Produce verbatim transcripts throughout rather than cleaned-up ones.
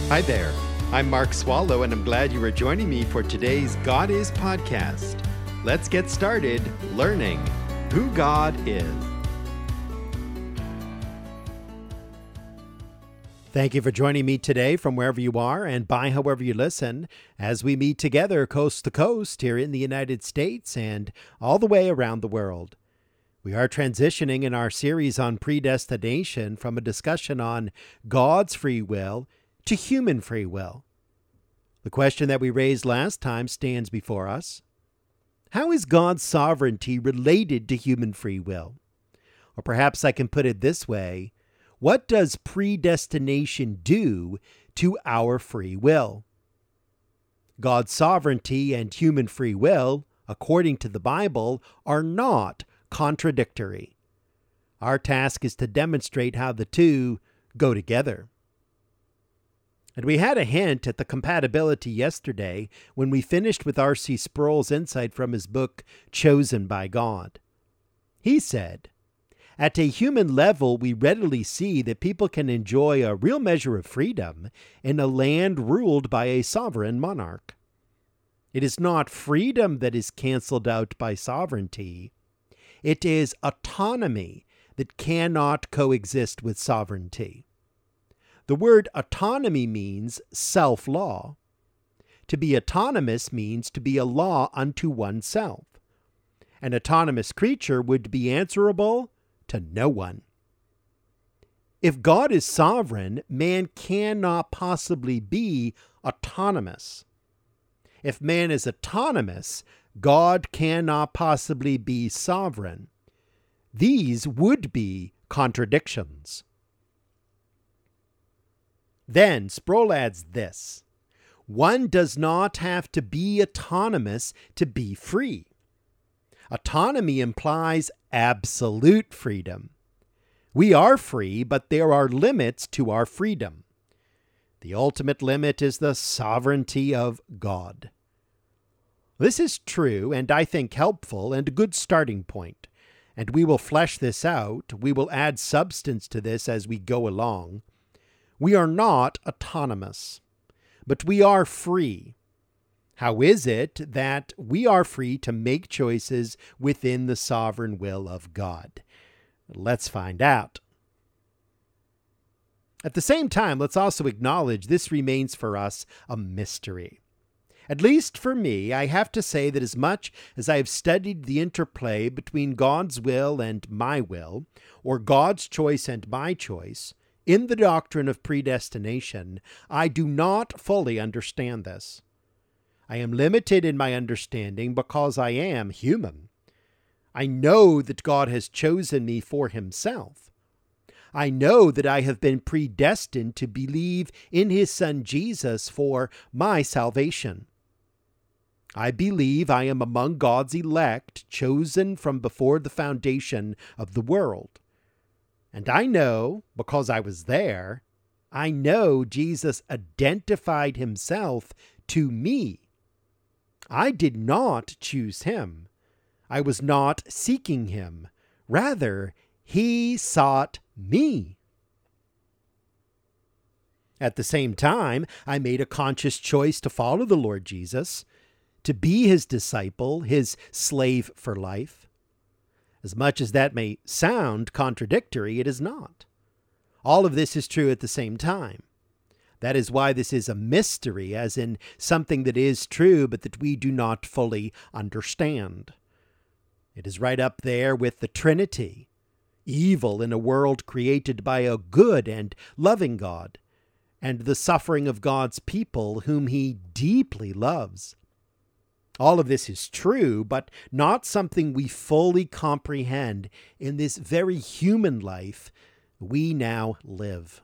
Hi there. I'm Mark Swallow, and I'm glad you are joining me for today's God Is podcast. Let's get started learning who God is. Thank you for joining me today from wherever you are and by however you listen as we meet together coast to coast here in the United States and all the way around the world. We are transitioning in our series on predestination from a discussion on God's free will to human free will. The question that we raised last time stands before us. How is God's sovereignty related to human free will? Or perhaps I can put it this way. What does predestination do to our free will? God's sovereignty and human free will, according to the Bible, are not contradictory. Our task is to demonstrate how the two go together. And we had a hint at the compatibility yesterday when we finished with R C Sproul's insight from his book, Chosen by God. He said, at a human level, we readily see that people can enjoy a real measure of freedom in a land ruled by a sovereign monarch. It is not freedom that is canceled out by sovereignty. It is autonomy that cannot coexist with sovereignty. The word autonomy means self-law. To be autonomous means to be a law unto oneself. An autonomous creature would be answerable to no one. If God is sovereign, man cannot possibly be autonomous. If man is autonomous, God cannot possibly be sovereign. These would be contradictions. Then Sproul adds this: one does not have to be autonomous to be free. Autonomy implies absolute freedom. We are free, but there are limits to our freedom. The ultimate limit is the sovereignty of God. This is true, and I think helpful, and a good starting point. And we will flesh this out. We will add substance to this as we go along. We are not autonomous, but we are free. How is it that we are free to make choices within the sovereign will of God? Let's find out. At the same time, let's also acknowledge this remains for us a mystery. At least for me, I have to say that as much as I have studied the interplay between God's will and my will, or God's choice and my choice, in the doctrine of predestination, I do not fully understand this. I am limited in my understanding because I am human. I know that God has chosen me for himself. I know that I have been predestined to believe in his Son Jesus for my salvation. I believe I am among God's elect, chosen from before the foundation of the world. And I know, because I was there, I know Jesus identified himself to me. I did not choose him. I was not seeking him. Rather, he sought me. At the same time, I made a conscious choice to follow the Lord Jesus, to be his disciple, his slave for life. As much as that may sound contradictory, it is not. All of this is true at the same time. That is why this is a mystery, as in something that is true, but that we do not fully understand. It is right up there with the Trinity, evil in a world created by a good and loving God, and the suffering of God's people whom he deeply loves. All of this is true, but not something we fully comprehend in this very human life we now live.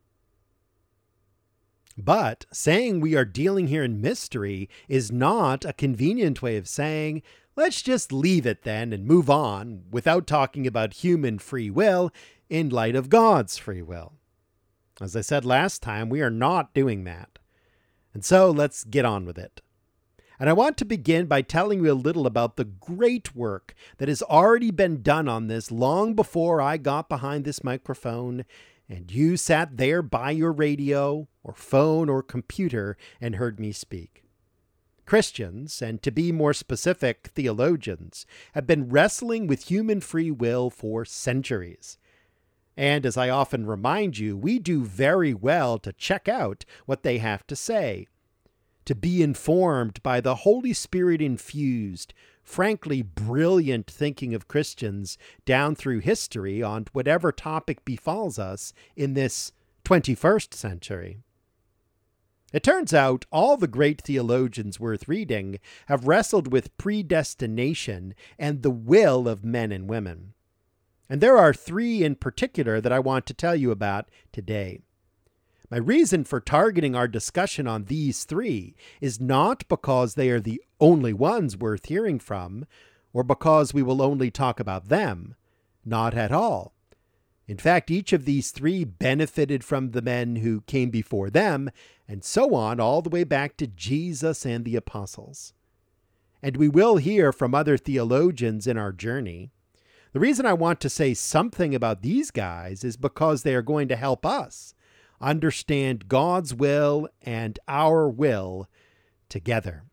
But saying we are dealing here in mystery is not a convenient way of saying, let's just leave it then and move on without talking about human free will in light of God's free will. As I said last time, we are not doing that. And so let's get on with it. And I want to begin by telling you a little about the great work that has already been done on this long before I got behind this microphone and you sat there by your radio or phone or computer and heard me speak. Christians, and to be more specific, theologians, have been wrestling with human free will for centuries. And as I often remind you, we do very well to check out what they have to say, to be informed by the Holy Spirit-infused, frankly brilliant thinking of Christians down through history on whatever topic befalls us in this twenty-first century. It turns out all the great theologians worth reading have wrestled with predestination and the will of men and women. And there are three in particular that I want to tell you about today. My reason for targeting our discussion on these three is not because they are the only ones worth hearing from, or because we will only talk about them. Not at all. In fact, each of these three benefited from the men who came before them, and so on all the way back to Jesus and the apostles. And we will hear from other theologians in our journey. The reason I want to say something about these guys is because they are going to help us understand God's will and our will together.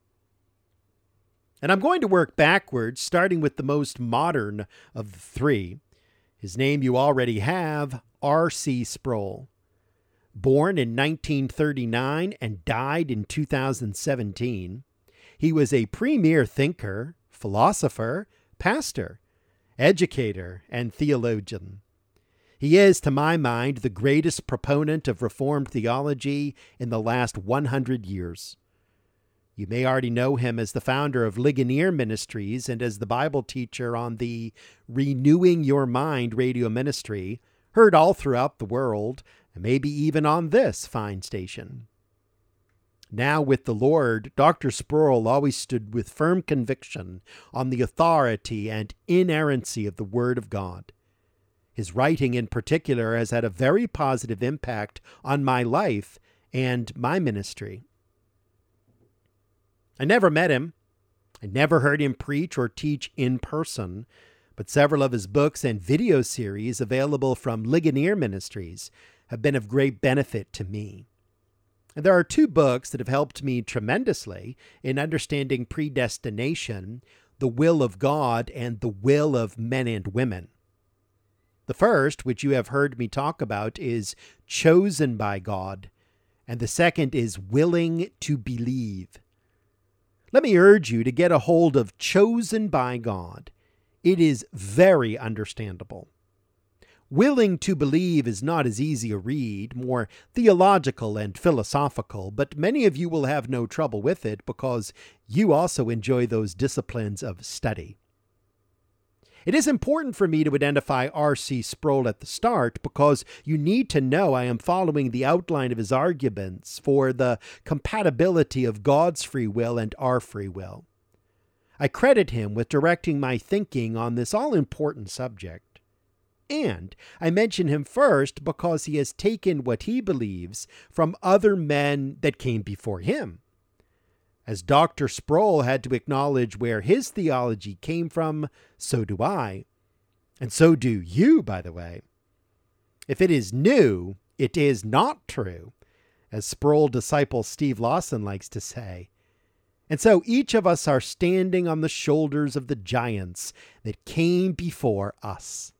And I'm going to work backwards, starting with the most modern of the three. His name you already have, R C Sproul. Born in nineteen thirty-nine and died in two thousand seventeen, he was a premier thinker, philosopher, pastor, educator, and theologian. He is, to my mind, the greatest proponent of Reformed theology in the last one hundred years. You may already know him as the founder of Ligonier Ministries and as the Bible teacher on the Renewing Your Mind radio ministry, heard all throughout the world, and maybe even on this fine station. Now with the Lord, Doctor Sproul always stood with firm conviction on the authority and inerrancy of the Word of God. His writing in particular has had a very positive impact on my life and my ministry. I never met him. I never heard him preach or teach in person, but several of his books and video series available from Ligonier Ministries have been of great benefit to me. And there are two books that have helped me tremendously in understanding predestination, the will of God, and the will of men and women. The first, which you have heard me talk about, is Chosen by God, and the second is Willing to Believe. Let me urge you to get a hold of Chosen by God. It is very understandable. Willing to Believe is not as easy a read, more theological and philosophical, but many of you will have no trouble with it because you also enjoy those disciplines of study. It is important for me to identify R C Sproul at the start because you need to know I am following the outline of his arguments for the compatibility of God's free will and our free will. I credit him with directing my thinking on this all-important subject. And I mention him first because he has taken what he believes from other men that came before him. As Doctor Sproul had to acknowledge where his theology came from, so do I. And so do you, by the way. If it is new, it is not true, as Sproul disciple Steve Lawson likes to say. And so each of us are standing on the shoulders of the giants that came before us.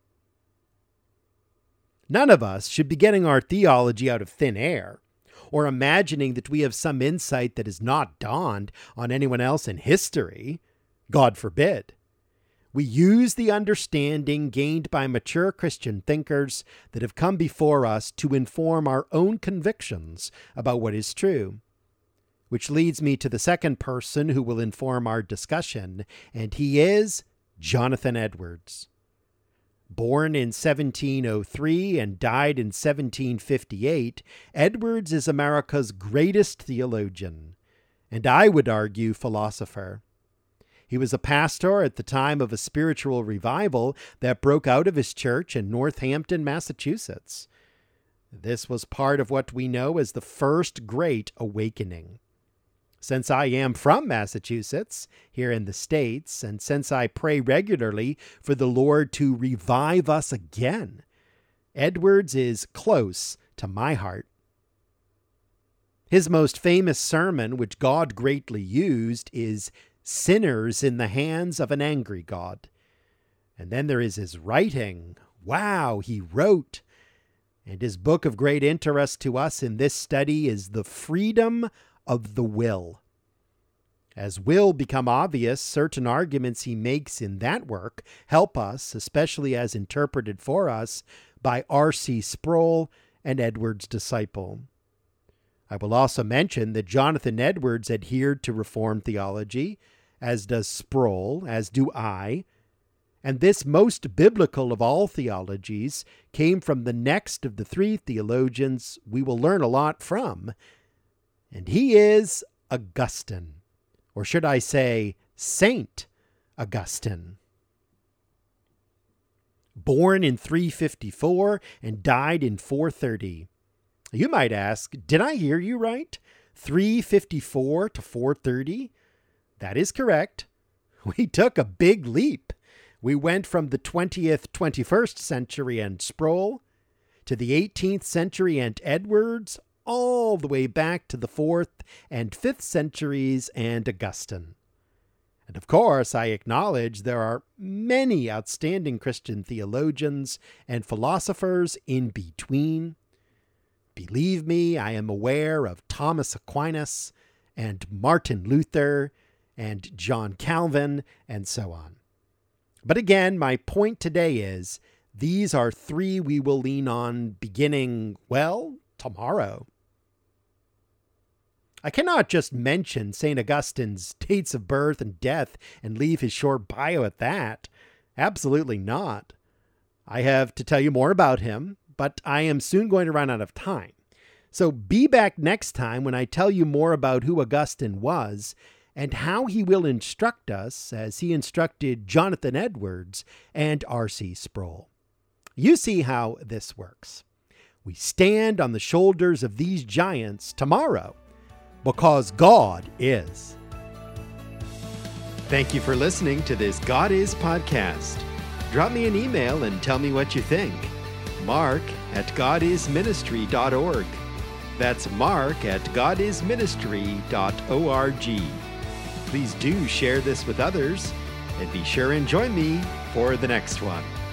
None of us should be getting our theology out of thin air, or imagining that we have some insight that has not dawned on anyone else in history. God forbid. We use the understanding gained by mature Christian thinkers that have come before us to inform our own convictions about what is true. Which leads me to the second person who will inform our discussion, and he is Jonathan Edwards. Born in seventeen oh three and died in seventeen fifty-eight, Edwards is America's greatest theologian, and I would argue philosopher. He was a pastor at the time of a spiritual revival that broke out of his church in Northampton, Massachusetts. This was part of what we know as the First Great Awakening. Since I am from Massachusetts, here in the States, and since I pray regularly for the Lord to revive us again, Edwards is close to my heart. His most famous sermon, which God greatly used, is Sinners in the Hands of an Angry God. And then there is his writing. Wow, he wrote. And his book of great interest to us in this study is The Freedom of the Will. As will become obvious, certain arguments he makes in that work help us, especially as interpreted for us by R C Sproul and Edwards' disciple. I will also mention that Jonathan Edwards adhered to Reformed theology, as does Sproul, as do I, and this most biblical of all theologies came from the next of the three theologians we will learn a lot from, and he is Augustine, or should I say Saint Augustine. Born in three fifty-four and died in four thirty. You might ask, did I hear you right? three fifty-four to four thirty? That is correct. We took a big leap. We went from the twentieth, twenty-first century and Sproul to the eighteenth century and Edwards, all the way back to the fourth and fifth centuries and Augustine. And of course, I acknowledge there are many outstanding Christian theologians and philosophers in between. Believe me, I am aware of Thomas Aquinas and Martin Luther and John Calvin and so on. But again, my point today is these are three we will lean on beginning, well, tomorrow. I cannot just mention Saint Augustine's dates of birth and death and leave his short bio at that. Absolutely not. I have to tell you more about him, but I am soon going to run out of time. So be back next time when I tell you more about who Augustine was and how he will instruct us as he instructed Jonathan Edwards and R C Sproul. You see how this works. We stand on the shoulders of these giants tomorrow because God is. Thank you for listening to this God Is podcast. Drop me an email and tell me what you think. Mark at godisministry dot org. That's Mark at godisministry dot org. Please do share this with others and be sure and join me for the next one.